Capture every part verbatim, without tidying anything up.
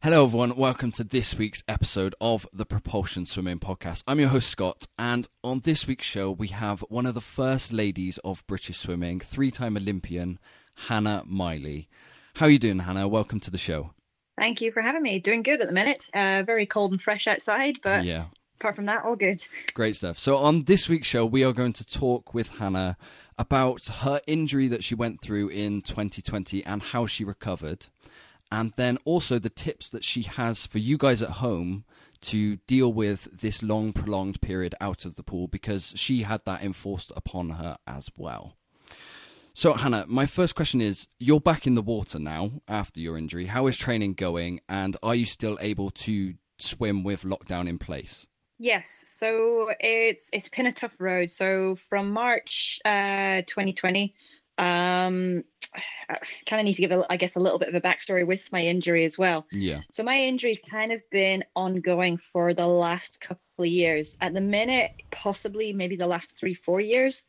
Hello everyone, welcome to this week's episode of the Propulsion Swimming Podcast. I'm your host Scott, and on this week's show we have one of the first ladies of British swimming, three-time Olympian, Hannah Miley. How are you doing, Hannah? Welcome to the show. Thank you for having me. Doing good at the minute. Uh, very cold and fresh outside, but yeah. Apart from that, all good. Great stuff. So on this week's show, we are going to talk with Hannah about her injury that she went through in twenty twenty and how she recovered. And then also the tips that she has for you guys at home to deal with this long, prolonged period out of the pool, because she had that enforced upon her as well. So, Hannah, my first question is, you're back in the water now after your injury. How is training going? And are you still able to swim with lockdown in place? Yes. So it's it's been a tough road. So from March uh, twenty twenty... Um, I kind of need to give, a, I guess, a little bit of a backstory with my injury as well. Yeah. So my injury's kind of been ongoing for the last couple of years. At the minute, possibly maybe the last three, four years.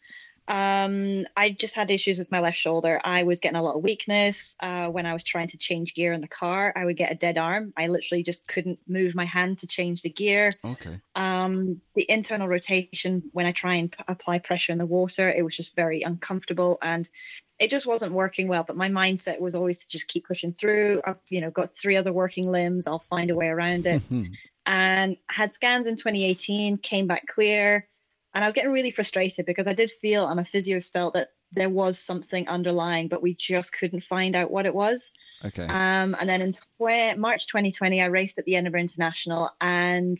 Um, I just had issues with my left shoulder. I was getting a lot of weakness. Uh, when I was trying to change gear in the car, I would get a dead arm. I literally just couldn't move my hand to change the gear. Okay. Um, the internal rotation, when I try and p- apply pressure in the water, it was just very uncomfortable and it just wasn't working well. But my mindset was always to just keep pushing through. I've, you know, got three other working limbs. I'll find a way around it. And had scans in twenty eighteen, came back clear. And I was getting really frustrated because I did feel, and my physios felt that there was something underlying, but we just couldn't find out what it was. Okay. Um, and then in tw- March twenty twenty, I raced at the Edinburgh International, and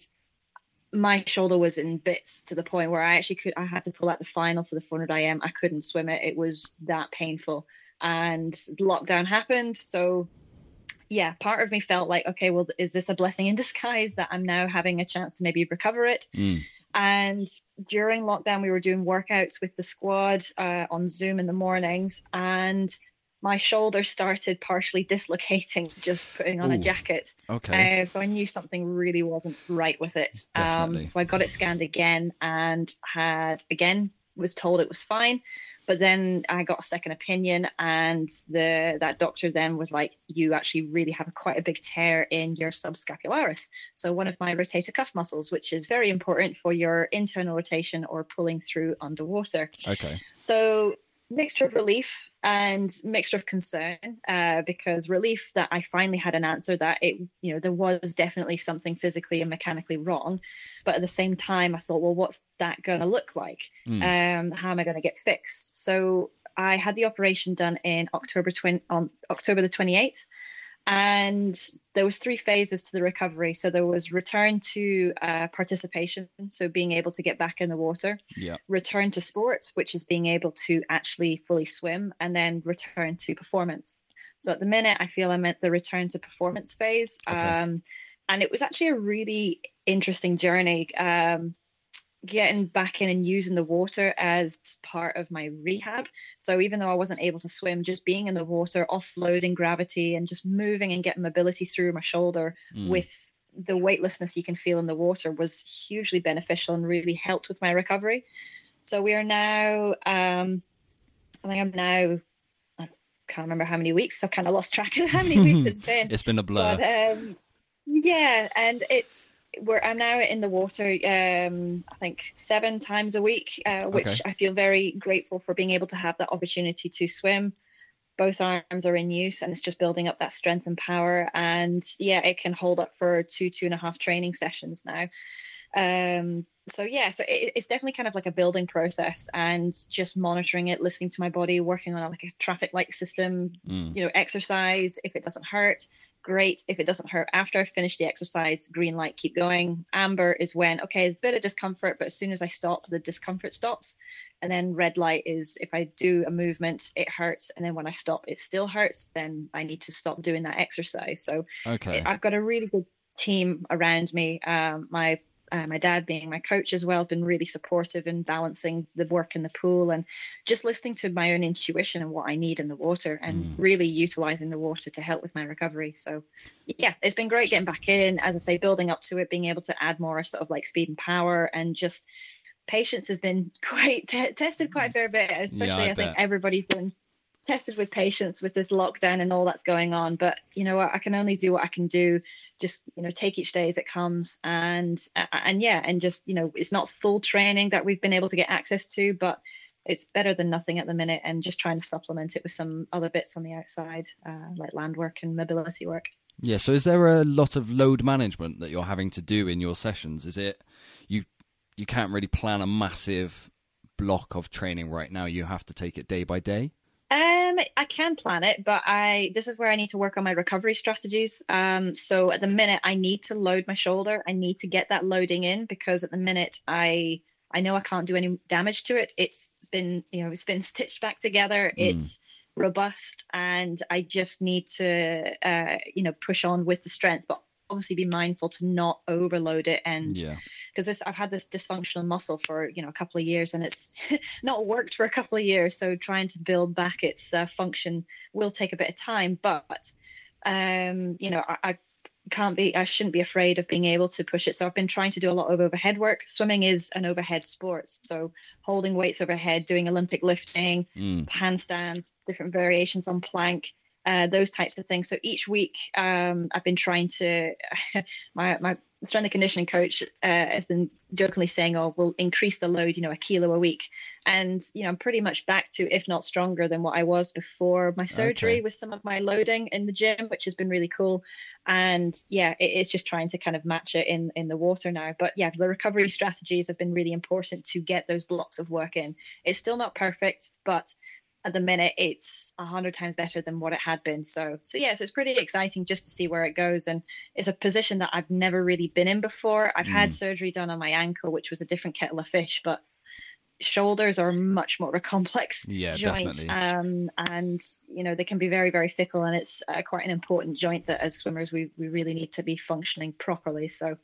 my shoulder was in bits to the point where I actually could, I had to pull out the final for the four hundred I M. I couldn't swim it. It was that painful. And lockdown happened. So yeah, part of me felt like, okay, well, is this a blessing in disguise that I'm now having a chance to maybe recover it? Mm. And during lockdown, we were doing workouts with the squad uh, on Zoom in the mornings, and my shoulder started partially dislocating just putting on Ooh, a jacket. Okay. Uh, so I knew something really wasn't right with it. Definitely. Um, so I got it scanned again and had, again, was told it was fine. But then I got a second opinion, and the that doctor then was like, you actually really have a, quite a big tear in your subscapularis. So one of my rotator cuff muscles, which is very important for your internal rotation or pulling through underwater. Okay. So mixture of relief and mixture of concern, uh, because relief that I finally had an answer that it, you know, there was definitely something physically and mechanically wrong. But at the same time, I thought, well, what's that going to look like? Mm. Um, how am I going to get fixed? So I had the operation done in October twenty on October the twenty-eighth. And there was three phases to the recovery. So there was return to uh, participation, so being able to get back in the water. Yeah. Return Return to sports, which is being able to actually fully swim, and then return to performance. So at the minute, I feel I'm at the return to performance phase. Okay. Um, and it was actually a really interesting journey. Um, getting back in and using the water as part of my rehab. So even though I wasn't able to swim, just being in the water, offloading gravity and just moving and getting mobility through my shoulder mm. with the weightlessness you can feel in the water was hugely beneficial and really helped with my recovery. So we are now, um, I think I'm now, I can't remember how many weeks. I've kind of lost track of how many weeks it's been. It's been a blur. But, um, yeah, and it's, where I'm now in the water, um, I think seven times a week, uh, which okay. I feel very grateful for being able to have that opportunity to swim. Both arms are in use, and it's just building up that strength and power. And yeah, it can hold up for two, two and a half training sessions now. Um, so yeah, so it, it's definitely kind of like a building process, and just monitoring it, listening to my body, working on like a traffic light system, mm. you know, exercise. If it doesn't hurt, great. If it doesn't hurt after I finish the exercise, green light, keep going. Amber is when, okay, there's a bit of discomfort, but as soon as I stop, the discomfort stops. And then red light is if I do a movement, it hurts. And then when I stop, it still hurts. Then I need to stop doing that exercise. So okay. I've got a really good team around me. Um, my Uh, my dad, being my coach as well, has been really supportive in balancing the work in the pool and just listening to my own intuition and what I need in the water, and mm. really utilizing the water to help with my recovery. So yeah, it's been great getting back in, as I say, building up to it, being able to add more sort of like speed and power, and just patience has been quite t- tested quite a fair bit, especially yeah, I, I think everybody's been tested with patience with this lockdown and all that's going on. But you know, I can only do what I can do. Just, you know, take each day as it comes, and and yeah, and just, you know, it's not full training that we've been able to get access to, but it's better than nothing at the minute, and just trying to supplement it with some other bits on the outside, uh, like land work and mobility work. Yeah. So is there a lot of load management that you're having to do in your sessions? Is it you you can't really plan a massive block of training right now? You have to take it day by day? Um, I can plan it, but I this is where I need to work on my recovery strategies. Um, so at the minute, I need to load my shoulder. I need to get that loading in, because at the minute, I I know I can't do any damage to it. It's been, you know, it's been stitched back together. Mm. It's robust, and I just need to, uh, you know, push on with the strength, but obviously be mindful to not overload it. And because yeah. I've had this dysfunctional muscle for, you know, a couple of years, and it's not worked for a couple of years. So trying to build back its uh, function will take a bit of time, but, um, you know, I, I can't be, I shouldn't be afraid of being able to push it. So I've been trying to do a lot of overhead work. Swimming is an overhead sport. So holding weights overhead, doing Olympic lifting, mm. handstands, different variations on plank, Uh, those types of things. So each week, um, I've been trying to. my my strength and conditioning coach uh, has been jokingly saying, "Oh, we'll increase the load, you know, a kilo a week." And you know, I'm pretty much back to, if not stronger than what I was before my surgery, okay. with some of my loading in the gym, which has been really cool. And yeah, it is just trying to kind of match it in in the water now. But yeah, the recovery strategies have been really important to get those blocks of work in. It's still not perfect, but at the minute, it's a hundred times better than what it had been. So, so yes, it's pretty exciting just to see where it goes. And it's a position that I've never really been in before. I've mm. had surgery done on my ankle, which was a different kettle of fish, but shoulders are much more a complex yeah, joint. Definitely. Um, and, you know, they can be very, very fickle, and it's uh, quite an important joint that as swimmers, we, we really need to be functioning properly. So,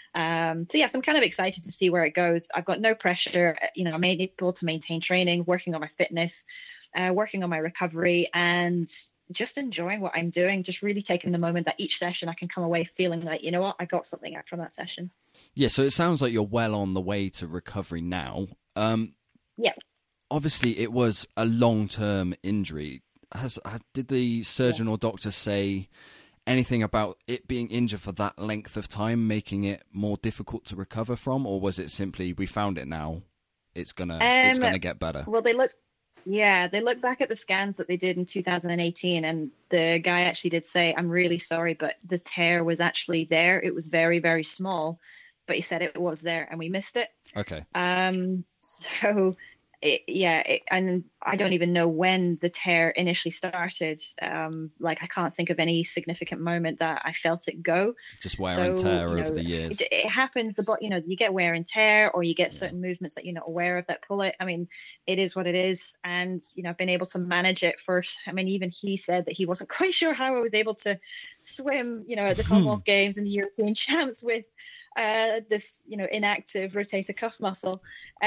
Um, so yes, I'm kind of excited to see where it goes. I've got no pressure. You know, I'm able to maintain training, working on my fitness, uh, working on my recovery, and just enjoying what I'm doing. Just really taking the moment that each session I can come away feeling like, you know what, I got something out from that session. Yeah, so it sounds like you're well on the way to recovery now. Um, yeah. Obviously, it was a long-term injury. Has did the surgeon yeah. or doctor say anything about it being injured for that length of time, making it more difficult to recover from, or was it simply, we found it now, it's gonna um, it's gonna get better? Well, they look, yeah, they look back at the scans that they did in two thousand eighteen, and the guy actually did say, "I'm really sorry, but the tear was actually there. It was very, very small, but he said it was there, and we missed it." Okay. Um. So. It, yeah, it, and I don't even know when the tear initially started. Um, like I can't think of any significant moment that I felt it go. Just wear so, and tear you know, over the years. It, it happens. The you know you get wear and tear, or you get yeah. certain movements that you're not aware of that pull it. I mean, it is what it is, and you know I've been able to manage it first. I mean, even he said that he wasn't quite sure how I was able to swim, you know, at the Commonwealth Games and the European Champs with. Uh, this, you know, inactive rotator cuff muscle.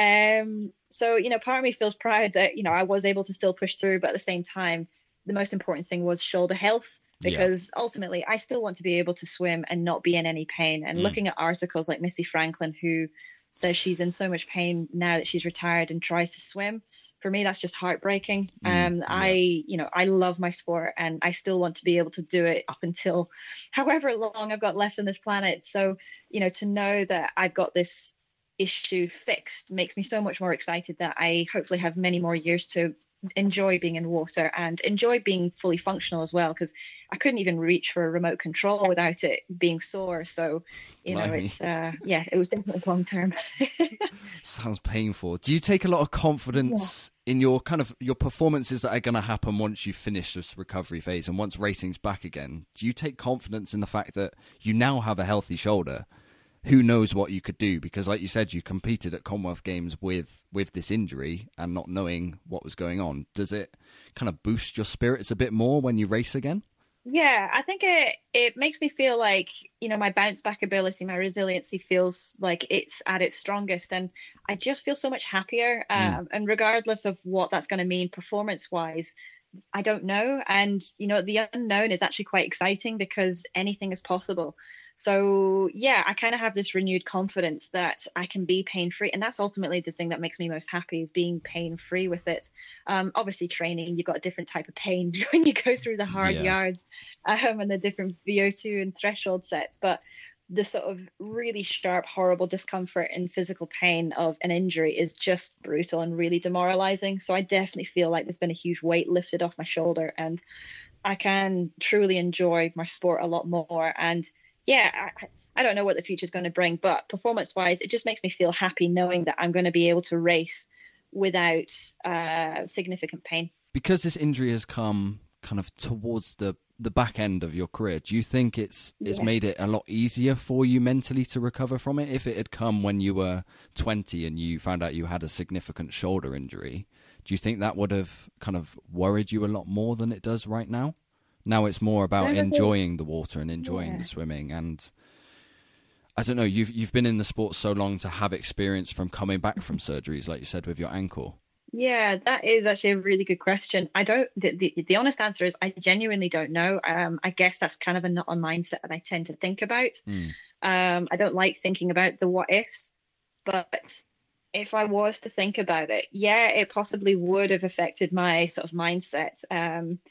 Um, so, you know, part of me feels proud that, you know, I was able to still push through, but at the same time, the most important thing was shoulder health, because yeah. ultimately I still want to be able to swim and not be in any pain. And mm. looking at articles like Missy Franklin, who says she's in so much pain now that she's retired and tries to swim. For me, that's just heartbreaking. Mm, um, yeah. I, you know, I love my sport, and I still want to be able to do it up until however long I've got left on this planet. So, you know, to know that I've got this issue fixed makes me so much more excited that I hopefully have many more years to enjoy being in water and enjoy being fully functional as well, because I couldn't even reach for a remote control without it being sore. So, you know, Blimey. it's, uh, yeah, it was definitely long term. Sounds painful. Do you take a lot of confidence yeah. in your kind of your performances that are going to happen once you finish this recovery phase and once racing's back again? Do you take confidence in the fact that you now have a healthy shoulder? Who knows what you could do? Because like you said, you competed at Commonwealth Games with, with this injury and not knowing what was going on. Does it kind of boost your spirits a bit more when you race again? Yeah, I think it it makes me feel like, you know, my bounce back ability, my resiliency feels like it's at its strongest. And I just feel so much happier. Um, mm. And regardless of what that's going to mean performance wise, I don't know. And, you know, the unknown is actually quite exciting because anything is possible. So, yeah, I kind of have this renewed confidence that I can be pain free. And that's ultimately the thing that makes me most happy, is being pain free with it. Um, obviously, training, you've got a different type of pain when you go through the hard yeah. yards um, and the different V O two and threshold sets. But the sort of really sharp, horrible discomfort and physical pain of an injury is just brutal and really demoralizing. So I definitely feel like there's been a huge weight lifted off my shoulder, and I can truly enjoy my sport a lot more. And yeah, I, I don't know what the future is going to bring, but performance wise, it just makes me feel happy knowing that I'm going to be able to race without uh, significant pain. Because this injury has come kind of towards the the back end of your career, do you think it's it's Yeah. made it a lot easier for you mentally to recover from it? If it had come when you were twenty and you found out you had a significant shoulder injury, do you think that would have kind of worried you a lot more than it does right now? Now it's more about enjoying the water and enjoying Yeah. the swimming. And I don't know, you've you've been in the sport so long to have experience from coming back from surgeries, like you said, with your ankle. Yeah, that is actually a really good question. I don't, the, the, the honest answer is I genuinely don't know. Um, I guess that's kind of a, not a mindset that I tend to think about. Mm. Um, I don't like thinking about the what ifs, but if I was to think about it, yeah, it possibly would have affected my sort of mindset. Um,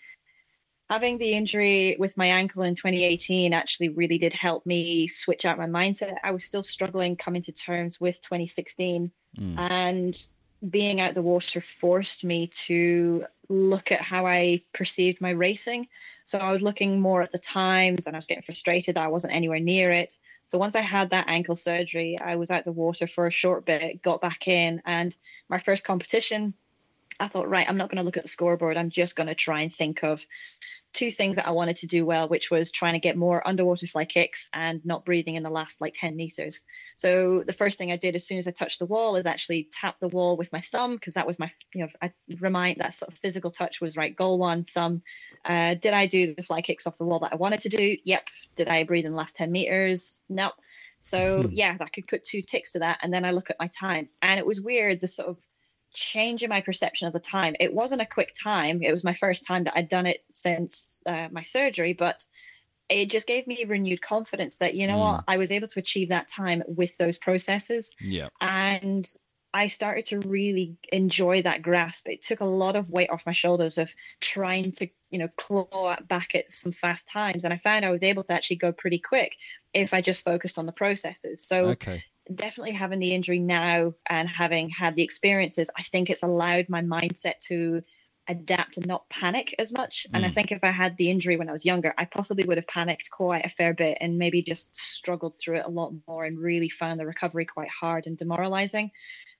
having the injury with my ankle in twenty eighteen actually really did help me switch out my mindset. I was still struggling coming to terms with twenty sixteen, Mm. and being out the water forced me to look at how I perceived my racing. So I was looking more at the times, and I was getting frustrated that I wasn't anywhere near it. So once I had that ankle surgery, I was out the water for a short bit, got back in, and my first competition, I thought, right, I'm not going to look at the scoreboard. I'm just going to try and think of two things that I wanted to do well, which was trying to get more underwater fly kicks and not breathing in the last like ten meters. So the first thing I did as soon as I touched the wall is actually tap the wall with my thumb, because that was my, you know, I remind that sort of physical touch was right. Goal one, thumb. Uh, did I do the fly kicks off the wall that I wanted to do? Yep. Did I breathe in the last ten meters? Nope. So Hmm. yeah, I could put two ticks to that. And then I look at my time, and it was weird, the sort of change in my perception of the time. It wasn't a quick time. It was my first time that I'd done it since uh, my surgery, but it just gave me renewed confidence that, you know Mm. what, I was able to achieve that time with those processes. Yeah. And I started to really enjoy that grasp. It took a lot of weight off my shoulders of trying to, you know, claw back at some fast times. And I found I was able to actually go pretty quick if I just focused on the processes. So Okay. definitely having the injury now and having had the experiences, I think it's allowed my mindset to adapt and not panic as much. And I Mm. think if I had the injury when I was younger, I possibly would have panicked quite a fair bit and maybe just struggled through it a lot more and really found the recovery quite hard and demoralizing.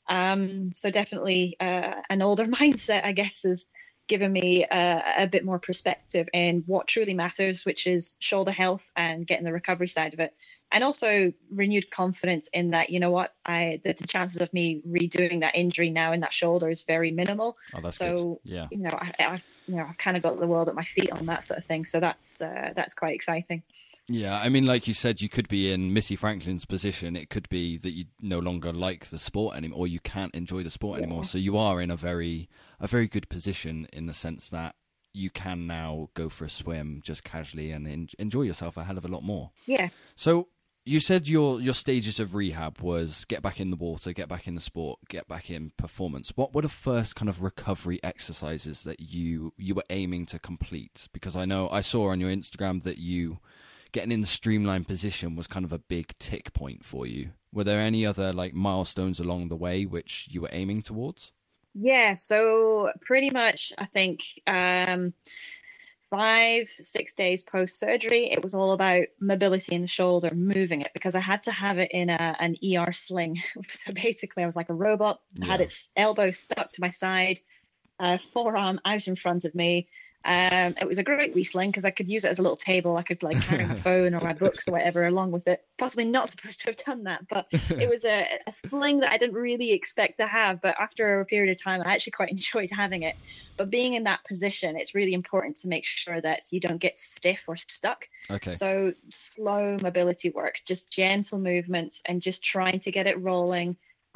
Um, so definitely uh, an older mindset, I guess, has given me a, a bit more perspective in what truly matters, which is shoulder health and getting the recovery side of it. And also renewed confidence in that, you know what, I that the chances of me redoing that injury now in that shoulder is very minimal. Oh, that's So, good. Yeah. you know, I, I you know, I've kind of got the world at my feet on that sort of thing. So that's uh, that's quite exciting. Yeah, I mean, like you said, you could be in Missy Franklin's position. It could be that you no longer like the sport anymore, or you can't enjoy the sport Yeah. anymore. So you are in a very, a very good position in the sense that you can now go for a swim just casually and en- enjoy yourself a hell of a lot more. Yeah. So you said your your stages of rehab was get back in the water, get back in the sport, get back in performance. What were the first kind of recovery exercises that you you were aiming to complete? Because I know I saw on your Instagram that you getting in the streamlined position was kind of a big tick point for you. Were there any other like milestones along the way which you were aiming towards? Yeah, so pretty much, I think um, five, six days post surgery, it was all about mobility in the shoulder, moving it, because I had to have it in a, an E R sling. So basically, I was like a robot, I had Yeah. its elbow stuck to my side, uh, forearm out in front of me. Um, it was a great wee sling because I could use it as a little table. I could like carry my phone or my books or whatever along with it. Possibly not supposed to have done that, but it was a, a sling that I didn't really expect to have. But after a period of time, I actually quite enjoyed having it. But being in that position, it's really important to make sure that you don't get stiff or stuck. Okay. So slow mobility work, just gentle movements and just trying to get it rolling.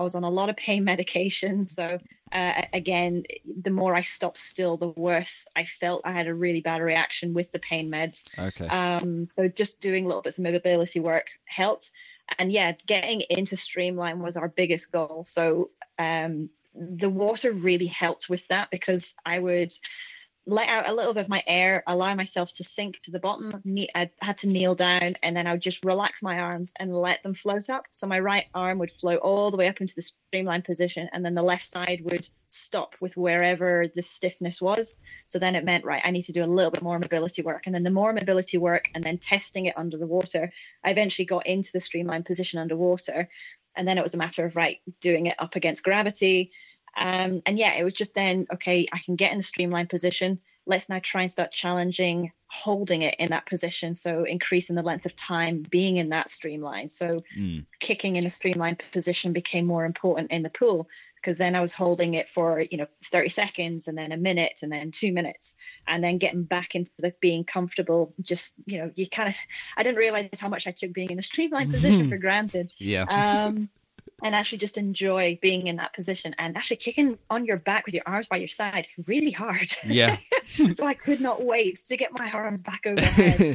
I was on a lot of pain medication. So uh, again, the more I stopped still, the worse I felt. I had a really bad reaction with the pain meds. Okay. Um, so just doing little bits of mobility work helped. And yeah, getting into Streamline was our biggest goal. So um, the water really helped with that, because I would let out a little bit of my air, allow myself to sink to the bottom. I had to kneel down, and then I would just relax my arms and let them float up. So my right arm would float all the way up into the Streamline position, and then the left side would stop with wherever the stiffness was. So then it meant, right, I need to do a little bit more mobility work. And then the more mobility work, and then testing it under the water, I eventually got into the Streamline position underwater. And then it was a matter of, right, doing it up against gravity. Um, and yeah, it was just then, okay, I can get in the Streamline position. Let's now try and start challenging holding it in that position. So increasing the length of time being in that Streamline. So mm. kicking in a Streamline position became more important in the pool, because then I was holding it for, you know, thirty seconds, and then a minute, and then two minutes, and then getting back into the being comfortable. Just, you know, you kind of, I didn't realize how much I took being in a Streamline position for granted. Yeah. Um, and actually just enjoy being in that position, and actually kicking on your back with your arms by your side is really hard. Yeah. So I could not wait to get my arms back overhead.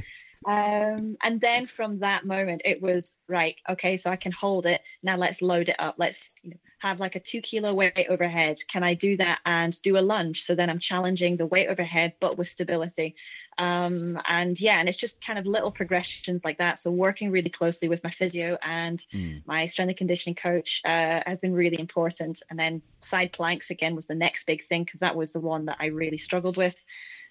Um, and then from that moment, it was right. Okay, so I can hold it. Now let's load it up. Let's, you know, have like a two kilo weight overhead. Can I do that and do a lunge? So then I'm challenging the weight overhead, but with stability. Um, and yeah, and it's just kind of little progressions like that. So working really closely with my physio and mm. my strength and conditioning coach uh, has been really important. And then side planks again was the next big thing, because that was the one that I really struggled with.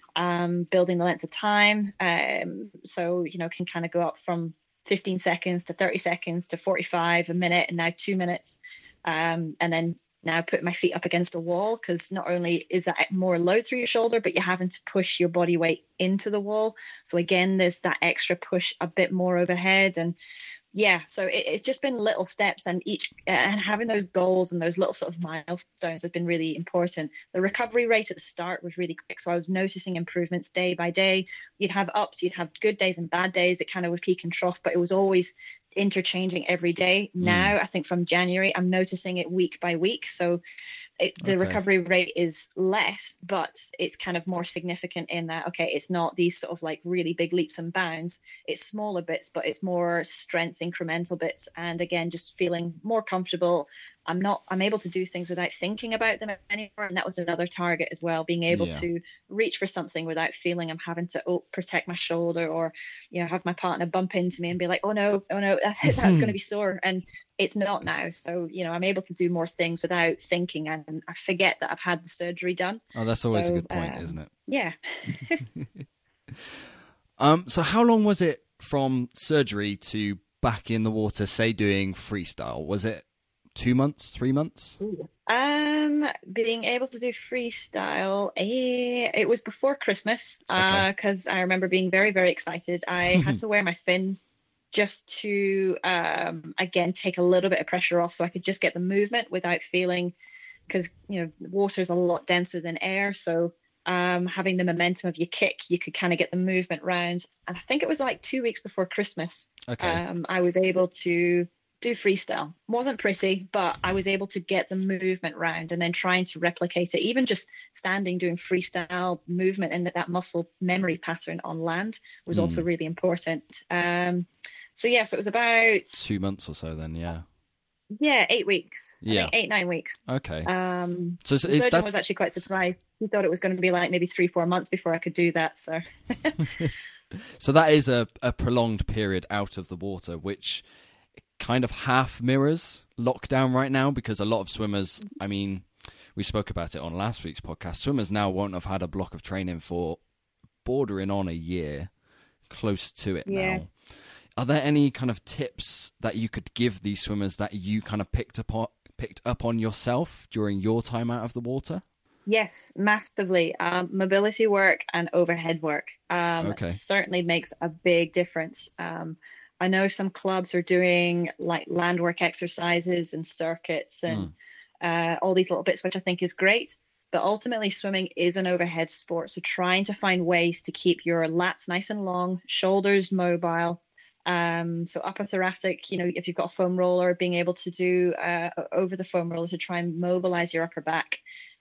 Um, building the length of time. Um, so, you know, can kind of go up from fifteen seconds to thirty seconds to forty-five, a minute, and now two minutes. Um, and then now putting my feet up against a wall, because not only is that more load through your shoulder, but you're having to push your body weight into the wall. So again, there's that extra push a bit more overhead. And yeah, so it, it's just been little steps, and each and having those goals and those little sort of milestones has been really important. The recovery rate at the start was really quick, so I was noticing improvements day by day. You'd have ups, you'd have good days and bad days. It kind of would peak and trough, but it was always interchanging every day. Mm. Now, I think from January, I'm noticing it week by week. So it, the okay. recovery rate is less, but it's kind of more significant in that, okay, it's not these sort of like really big leaps and bounds. It's smaller bits, but it's more strength incremental bits. And again, just feeling more comfortable. I'm not, I'm able to do things without thinking about them anymore. And that was another target as well, being able yeah. to reach for something without feeling I'm having to oh, protect my shoulder, or, you know, have my partner bump into me and be like, oh no, oh no, that, that's going to be sore. And it's not now. So, you know, I'm able to do more things without thinking, and I forget that I've had the surgery done. Oh, that's always so, a good point, um, isn't it? Yeah. um. So how long was it from surgery to back in the water, say doing freestyle? Was it two months, three months? Ooh. Um, being able to do freestyle, eh, it was before Christmas, because okay. uh, I remember being very, very excited. I had to wear my fins just to, um, again, take a little bit of pressure off, so I could just get the movement without feeling, because, you know, water is a lot denser than air. So um, having the momentum of your kick, you could kind of get the movement round. And I think it was like two weeks before Christmas. Okay. Um, I was able to do freestyle. Wasn't pretty, but I was able to get the movement round, and then trying to replicate it, even just standing doing freestyle movement, and that, that muscle memory pattern on land was mm. also really important. Um, so yeah, so it was about two months or so then, yeah. Yeah, eight weeks. I yeah, think eight, nine weeks. Okay. Um, so, so the surgeon that's... was actually quite surprised. He thought it was going to be like maybe three, four months before I could do that. So, so that is a, a prolonged period out of the water, which kind of half mirrors lockdown right now, because a lot of swimmers, I mean, we spoke about it on last week's podcast, swimmers now won't have had a block of training for bordering on a year, close to it yeah. now. Are there any kind of tips that you could give these swimmers that you kind of picked up on, picked up on yourself during your time out of the water? Yes, massively. Um, mobility work and overhead work um, okay. certainly makes a big difference. Um, I know some clubs are doing like land work exercises and circuits and mm. uh, all these little bits, which I think is great. But ultimately, swimming is an overhead sport. So trying to find ways to keep your lats nice and long, shoulders mobile, Um, so upper thoracic, you know, if you've got a foam roller, being able to do uh, over the foam roller to try and mobilize your upper back.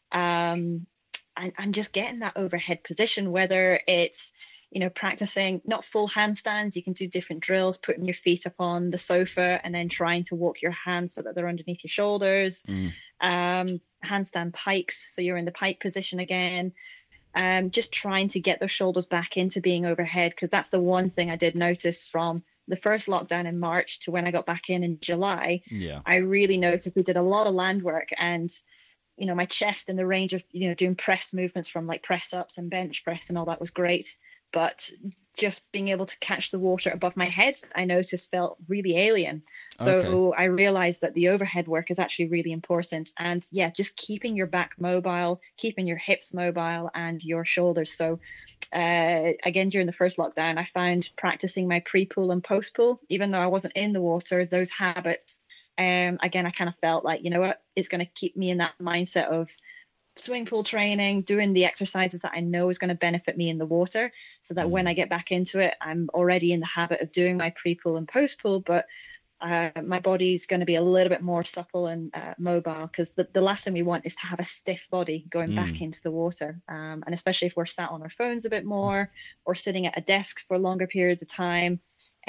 Um, and, and just getting that overhead position, whether it's, you know, practicing not full handstands, you can do different drills, putting your feet up on the sofa and then trying to walk your hands so that they're underneath your shoulders. Mm. Um, handstand pikes, so you're in the pike position again. Um, just trying to get those shoulders back into being overhead, because that's the one thing I did notice from the first lockdown in March to when I got back in in July. Yeah, I really noticed we did a lot of land work, and you know, my chest in the range of, you know, doing press movements from like press ups and bench press and all that was great. But just being able to catch the water above my head, I noticed felt really alien. So okay. I realized that the overhead work is actually really important. And yeah, just keeping your back mobile, keeping your hips mobile and your shoulders. So uh, again, during the first lockdown, I found practicing my pre-pool and post-pool, even though I wasn't in the water, those habits, Um, again, I kind of felt like, you know what, it's going to keep me in that mindset of swimming pool training, doing the exercises that I know is going to benefit me in the water, so that when I get back into it, I'm already in the habit of doing my pre-pool and post-pool, but uh, my body's going to be a little bit more supple and uh, mobile, because the, the last thing we want is to have a stiff body going mm. back into the water. Um, and especially if we're sat on our phones a bit more or sitting at a desk for longer periods of time,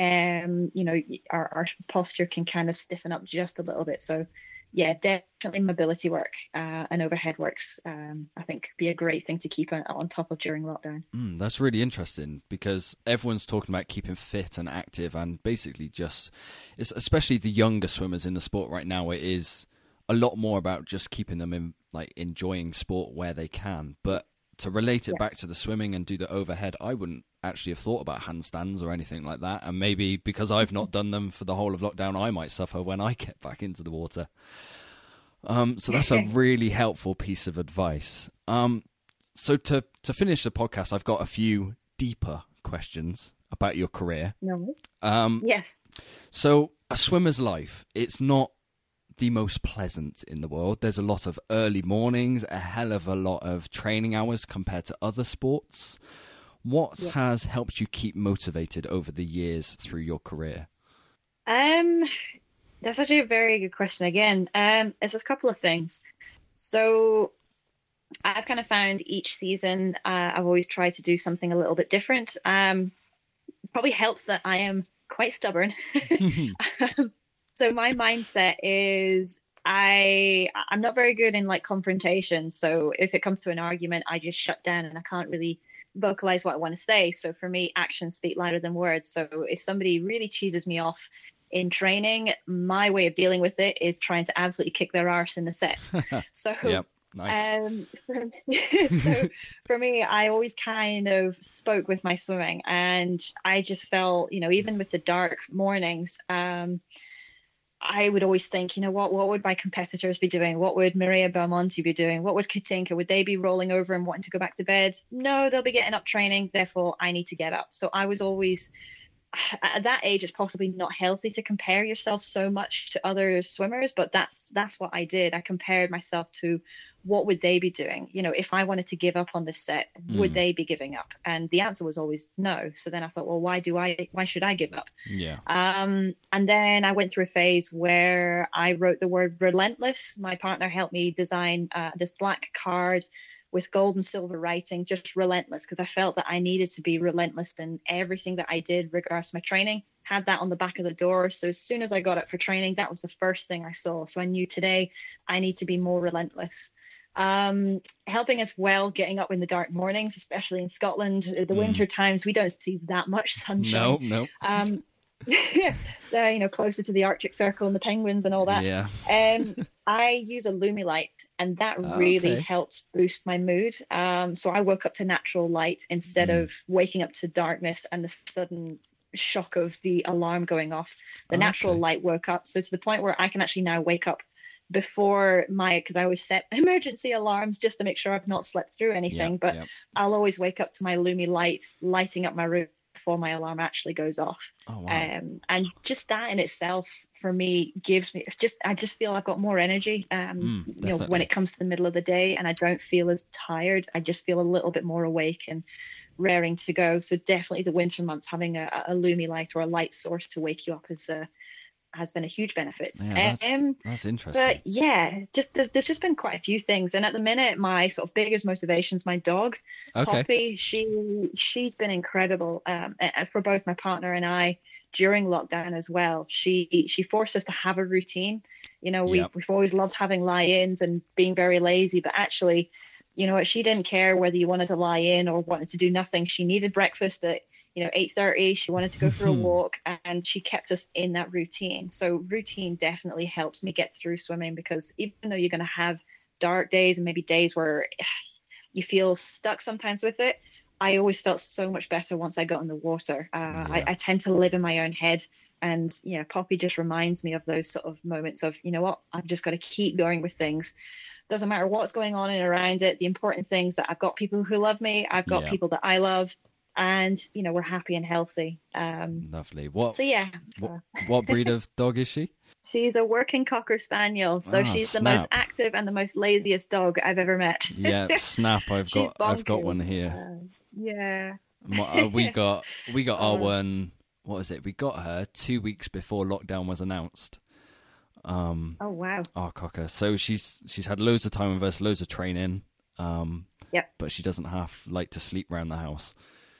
um you know, our, our posture can kind of stiffen up just a little bit. So yeah, definitely mobility work uh, and overhead works um I think could be a great thing to keep on, on top of during lockdown. Mm, that's really interesting, because everyone's talking about keeping fit and active, and basically just, it's especially the younger swimmers in the sport right now, it is a lot more about just keeping them in, like, enjoying sport where they can. But to relate it yeah. back to the swimming and do the overhead, I wouldn't actually have thought about handstands or anything like that. And maybe because I've not done them for the whole of lockdown, I might suffer when I get back into the water. Um, so that's a really helpful piece of advice. Um, so to, to finish the podcast, I've got a few deeper questions about your career. No. Um, yes. So a swimmer's life, it's not the most pleasant in the world. There's a lot of early mornings, a hell of a lot of training hours compared to other sports. What yeah. has helped you keep motivated over the years through your career? Um, that's actually a very good question. Again, um, it's a couple of things. So I've kind of found each season, uh, I've always tried to do something a little bit different. Um, probably helps that I am quite stubborn. um, So my mindset is I I'm not very good in like confrontation. So if it comes to an argument, I just shut down and I can't really vocalize what I want to say. So for me, actions speak louder than words. So if somebody really cheeses me off in training, my way of dealing with it is trying to absolutely kick their arse in the set. So yep. Nice. Um, for, so for me, I always kind of spoke with my swimming, and I just felt, you know, even with the dark mornings, um, I would always think, you know, what what would my competitors be doing? What would Maria Belmonte be doing? What would Katinka? Would they be rolling over and wanting to go back to bed? No, they'll be getting up training. Therefore, I need to get up. So I was always, at that age, it's possibly not healthy to compare yourself so much to other swimmers, but that's that's what I did. I compared myself to what would they be doing? You know, if I wanted to give up on this set, mm. would they be giving up? And the answer was always no. So then I thought, well, why do I, why should I give up? Yeah. Um, and then I went through a phase where I wrote the word relentless. My partner helped me design uh, this black card with gold and silver writing, just relentless, because I felt that I needed to be relentless in everything that I did regards to my training. Had that on the back of the door. So as soon as I got up for training, that was the first thing I saw. So I knew today I need to be more relentless. Um, helping as well, getting up in the dark mornings, especially in Scotland. The mm. winter times, we don't see that much sunshine. No, no. Um, yeah, uh, you know, closer to the Arctic Circle and the penguins and all that. Yeah. um, I use a Lumilight, and that really okay. helps boost my mood. Um, so I woke up to natural light instead mm. of waking up to darkness and the sudden shock of the alarm going off. The okay. natural light woke up. So to the point where I can actually now wake up before my, because I always set emergency alarms just to make sure I've not slept through anything, yep, but yep. I'll always wake up to my Lumi light lighting up my room before my alarm actually goes off. Oh, wow. Um, and just that in itself for me gives me just, I just feel I've got more energy, um, mm, you know, when it comes to the middle of the day, and I don't feel as tired. I just feel a little bit more awake and raring to go. So definitely the winter months, having a, a Lumi light or a light source to wake you up is uh, has been a huge benefit. Yeah, that's, um, that's interesting. But yeah, just there's just been quite a few things. And at the minute, my sort of biggest motivation is my dog, okay. Poppy. She she's been incredible um, for both my partner and I during lockdown as well. She she forced us to have a routine. You know, we've yep. we've always loved having lie-ins and being very lazy, but actually, you know what, she didn't care whether you wanted to lie in or wanted to do nothing. She needed breakfast at, you know, eight thirty. She wanted to go for a walk, and she kept us in that routine. So routine definitely helps me get through swimming, because even though you're going to have dark days and maybe days where you feel stuck sometimes with it, I always felt so much better once I got in the water. Uh, yeah. I, I tend to live in my own head. And yeah, Poppy just reminds me of those sort of moments of, you know what, I've just got to keep going with things. Doesn't matter what's going on and around it. The important thing is that I've got people who love me. I've got yeah. people that I love. And, you know, we're happy and healthy. Um, Lovely. What? So, yeah. So. What, what breed of dog is she? She's a working Cocker Spaniel. So oh, she's snap. the most active and the most laziest dog I've ever met. Yeah, snap. I've got I've got one here. Uh, yeah. My, uh, we got we got our one. What was it? We got her two weeks before lockdown was announced. Um, oh wow! Our Cocker. So she's she's had loads of time with us, loads of training. Um, yep. But she doesn't have like to sleep around the house.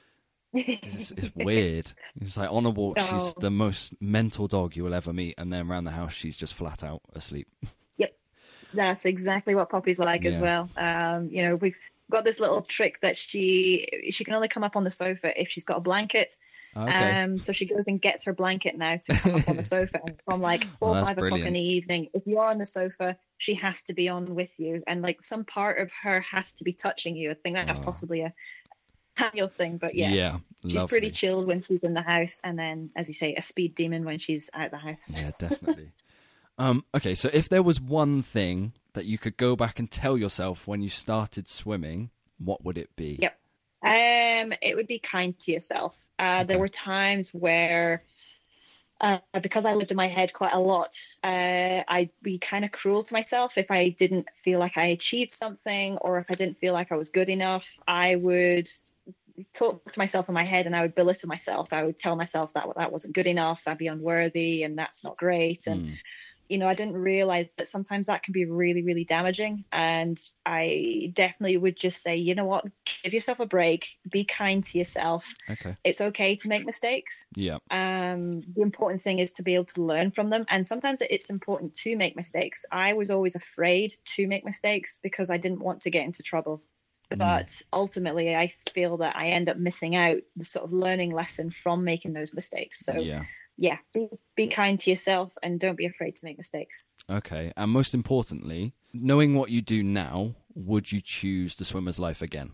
It's, it's weird. It's like on a walk, oh. she's the most mental dog you will ever meet, and then around the house, she's just flat out asleep. Yep, that's exactly what Poppy's like yeah. as well. Um, you know, we've got this little trick that she she can only come up on the sofa if she's got a blanket. Okay. Um, so she goes and gets her blanket now to come up on the sofa. And from like four or oh, five brilliant. o'clock in the evening, if you're on the sofa, she has to be on with you, and like some part of her has to be touching you. I think that's oh. possibly a annual thing, but yeah, yeah she's lovely. Pretty chilled when she's in the house, and then, as you say, a speed demon when she's out the house. Yeah, definitely. um, okay, so if there was one thing that you could go back and tell yourself when you started swimming, what would it be? Yep. Um, it would be kind to yourself. Uh, okay. There were times where, uh, because I lived in my head quite a lot, uh, I'd be kind of cruel to myself if I didn't feel like I achieved something, or if I didn't feel like I was good enough. I would talk to myself in my head, and I would belittle myself. I would tell myself that that wasn't good enough, I'd be unworthy, and that's not great. And mm. you know, I didn't realize that sometimes that can be really, really damaging. And I definitely would just say, you know what, give yourself a break, be kind to yourself. Okay. It's okay to make mistakes. Yeah. Um, the important thing is to be able to learn from them. And sometimes it's important to make mistakes. I was always afraid to make mistakes because I didn't want to get into trouble. Mm. But ultimately, I feel that I end up missing out the sort of learning lesson from making those mistakes. So yeah. Yeah, be, be kind to yourself and don't be afraid to make mistakes. Okay, and most importantly, knowing what you do now, would you choose the swimmer's life again?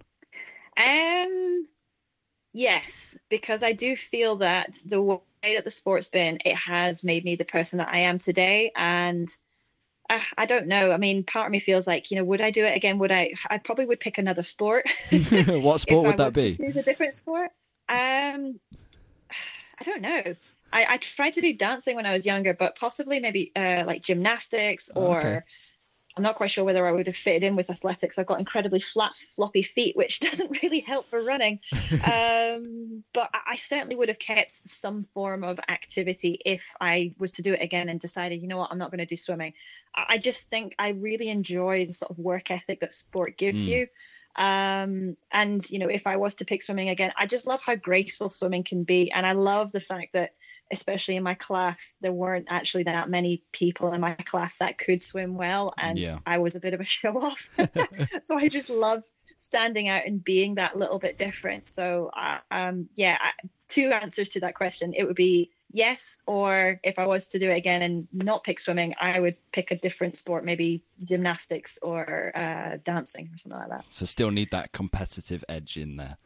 Um, yes, because I do feel that the way that the sport's been, it has made me the person that I am today. And uh, I don't know. I mean, part of me feels like, you know, would I do it again? Would I? I probably would pick another sport. What sport would that be? Choose a different sport. Um, I don't know. I, I tried to do dancing when I was younger, but possibly maybe uh, like gymnastics, or okay. I'm not quite sure whether I would have fitted in with athletics. I've got incredibly flat, floppy feet, which doesn't really help for running. um, but I, I certainly would have kept some form of activity if I was to do it again and decided, you know what, I'm not going to do swimming. I, I just think I really enjoy the sort of work ethic that sport gives mm. you. Um, and, you know, if I was to pick swimming again, I just love how graceful swimming can be. And I love the fact that, especially in my class, there weren't actually that many people in my class that could swim well. And yeah. I was a bit of a show off. So I just love standing out and being that little bit different. So, uh, um, yeah, I, two answers to that question. It would be yes, or if I was to do it again and not pick swimming, I would pick a different sport, maybe gymnastics or uh, dancing or something like that. So still need that competitive edge in there.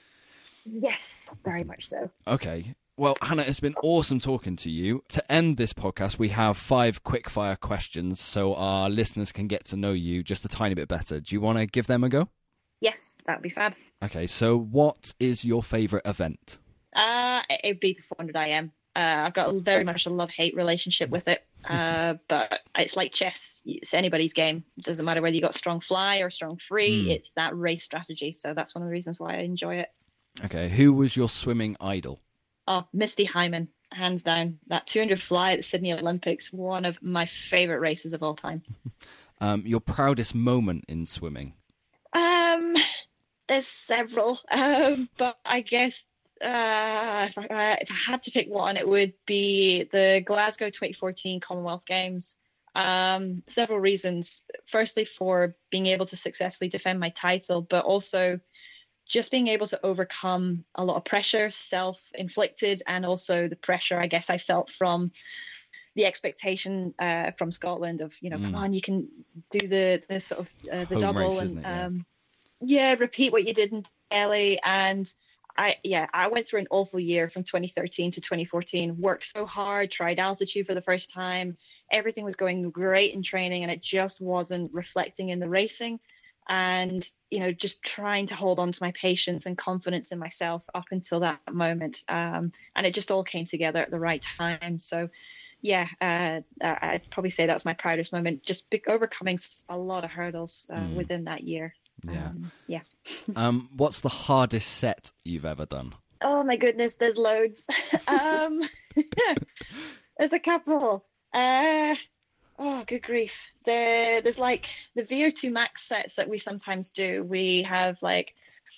Yes, very much so. Okay. Well, Hannah, it's been awesome talking to you. To end this podcast, we have five quick-fire questions so our listeners can get to know you just a tiny bit better. Do you want to give them a go? Yes, that'd be fab. Okay, so what is your favourite event? Uh, it'd be the four hundred I M. Uh, I've got a, very much a love-hate relationship with it, uh, but it's like chess. It's anybody's game. It doesn't matter whether you got strong fly or strong free. Mm. It's that race strategy. So that's one of the reasons why I enjoy it. Okay, who was your swimming idol? Oh, Misty Hyman, hands down. That two hundred fly at the Sydney Olympics, one of my favorite races of all time. Um, your proudest moment in swimming? Um, there's several, um, but I guess uh, if, I, uh, if I had to pick one, it would be the Glasgow twenty fourteen Commonwealth Games. Um, several reasons. Firstly, for being able to successfully defend my title, but also just being able to overcome a lot of pressure, self-inflicted, and also the pressure I guess I felt from the expectation uh, from Scotland of, you know, mm. come on, you can do the the sort of uh, the Home double race, and um, yeah. yeah, repeat what you did in Delhi. And I yeah, I went through an awful year from twenty thirteen to twenty fourteen. Worked so hard, tried altitude for the first time. Everything was going great in training, and it just wasn't reflecting in the racing. And, you know, just trying to hold on to my patience and confidence in myself up until that moment. Um, and it just all came together at the right time. So, yeah, uh, I'd probably say that was my proudest moment, just be- overcoming a lot of hurdles uh, mm. within that year. Yeah. Um, yeah. um, what's the hardest set you've ever done? Oh, my goodness, there's loads. um, there's a couple. Uh, Oh, good grief. There, there's like the V O two max sets that we sometimes do. We have like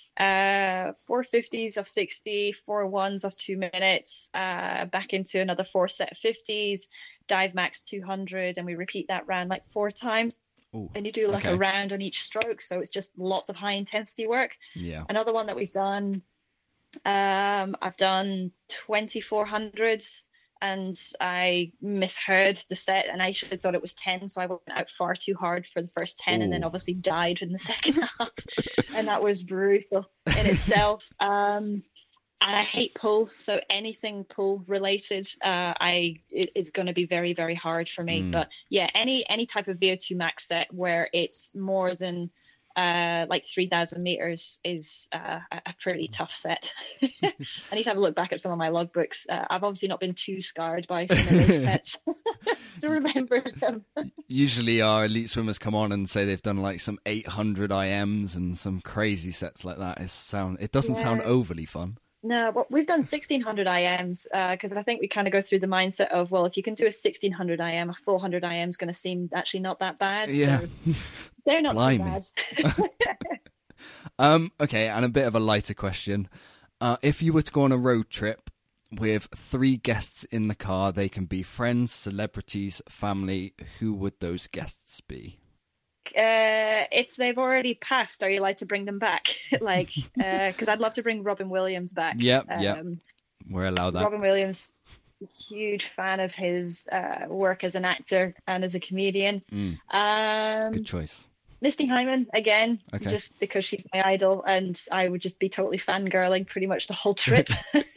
uh, four fifties of sixty, four ones of two minutes, uh, back into another four set fifties, dive max two hundred, and we repeat that round like four times. Ooh, and you do like okay. a round on each stroke. So it's just lots of high intensity work. Yeah. Another one that we've done, um, I've done twenty-four hundreds. And I misheard the set, and I should have thought it was ten, so I went out far too hard for the first ten. Ooh. And then obviously died in the second half, and that was brutal in itself. Um, and I hate pull, so anything pull related, uh, I it, is going to be very, very hard for me. Mm. But yeah, any any type of V O two max set where it's more than Uh, like three thousand meters is uh, a pretty tough set. I need to have a look back at some of my logbooks. Uh, I've obviously not been too scarred by some of those sets to remember them. Usually our elite swimmers come on and say they've done like some eight hundred I Ms and some crazy sets like that. It, sound, it doesn't yeah. sound overly fun. No, but we've done sixteen hundred I Ms because uh, I think we kind of go through the mindset of, well, if you can do a sixteen hundred I M, a four hundred I M is going to seem actually not that bad. Yeah. So they're not Blimey. too bad. um, okay, and a bit of a lighter question. Uh, if you were to go on a road trip with three guests in the car, they can be friends, celebrities, family, who would those guests be? Uh, if they've already passed, are you allowed to bring them back? like, because uh, I'd love to bring Robin Williams back. Yep, um, yep. We're allowed that. Robin Williams, huge fan of his uh, work as an actor and as a comedian. Mm. Um, Good choice. Misty Hyman, again, okay. just because she's my idol, and I would just be totally fangirling pretty much the whole trip.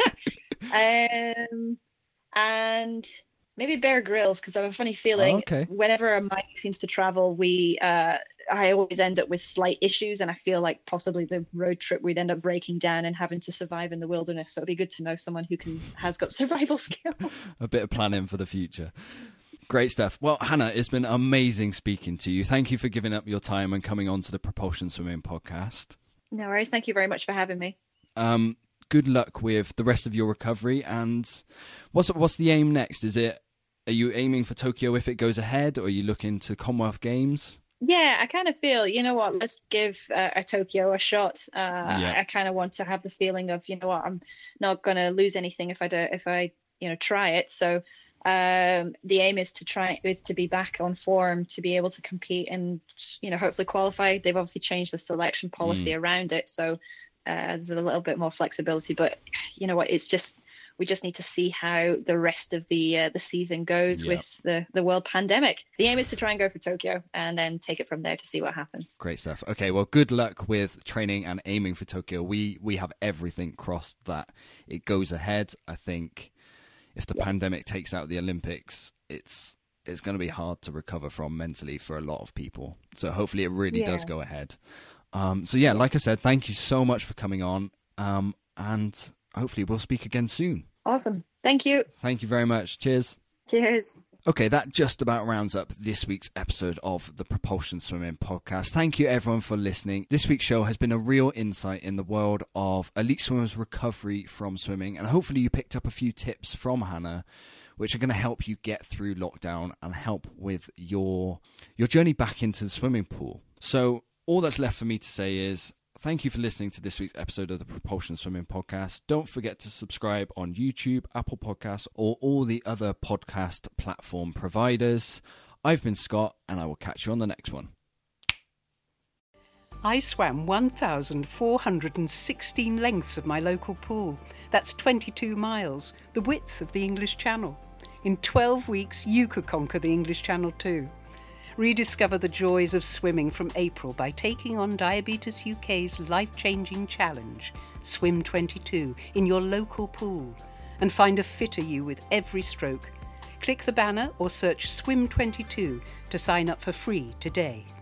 um, and... Maybe Bear Grylls, because I have a funny feeling oh, okay. whenever Mike seems to travel, we uh, I always end up with slight issues, and I feel like possibly the road trip we'd end up breaking down and having to survive in the wilderness. So it'd be good to know someone who can has got survival skills. A bit of planning for the future. Great stuff. Well, Hannah, it's been amazing speaking to you. Thank you for giving up your time and coming on to the Propulsion Swimming podcast. No worries. Thank you very much for having me. Um, good luck with the rest of your recovery. And what's what's the aim next? Is it Are you aiming for Tokyo if it goes ahead, or are you looking to Commonwealth Games? Yeah, I kind of feel, you know what, let's give uh, a Tokyo a shot. Uh, yeah. I kind of want to have the feeling of, you know what, I'm not going to lose anything if I do, if I, you know, try it. So um, the aim is to try is to be back on form, to be able to compete and, you know, hopefully qualify. They've obviously changed the selection policy mm. around it, so uh, there's a little bit more flexibility. But you know what, it's just. We just need to see how the rest of the uh, the season goes yep. with the, the world pandemic. The aim is to try and go for Tokyo and then take it from there to see what happens. Great stuff. Okay, well, good luck with training and aiming for Tokyo. We we have everything crossed that it goes ahead. I think if the yep. pandemic takes out the Olympics, it's it's going to be hard to recover from mentally for a lot of people. So hopefully it really yeah. does go ahead. Um, so yeah, like I said, thank you so much for coming on, um, and hopefully we'll speak again soon. Awesome. Thank you. Thank you very much. Cheers. Cheers. Okay, that just about rounds up this week's episode of the Propulsion Swimming Podcast. Thank you everyone for listening. This week's show has been a real insight in the world of elite swimmers' recovery from swimming, and hopefully you picked up a few tips from Hannah which are going to help you get through lockdown and help with your your journey back into the swimming pool. So all that's left for me to say is thank you for listening to this week's episode of the Propulsion Swimming Podcast. Don't forget to subscribe on YouTube, Apple Podcasts, or all the other podcast platform providers. I've been Scott, and I will catch you on the next one. I swam one thousand four hundred sixteen lengths of my local pool. That's twenty-two miles, the width of the English Channel. In twelve weeks, you could conquer the English Channel too. Rediscover the joys of swimming from April by taking on Diabetes U K's life-changing challenge, Swim twenty-two, in your local pool, and find a fitter you with every stroke. Click the banner or search Swim twenty-two to sign up for free today.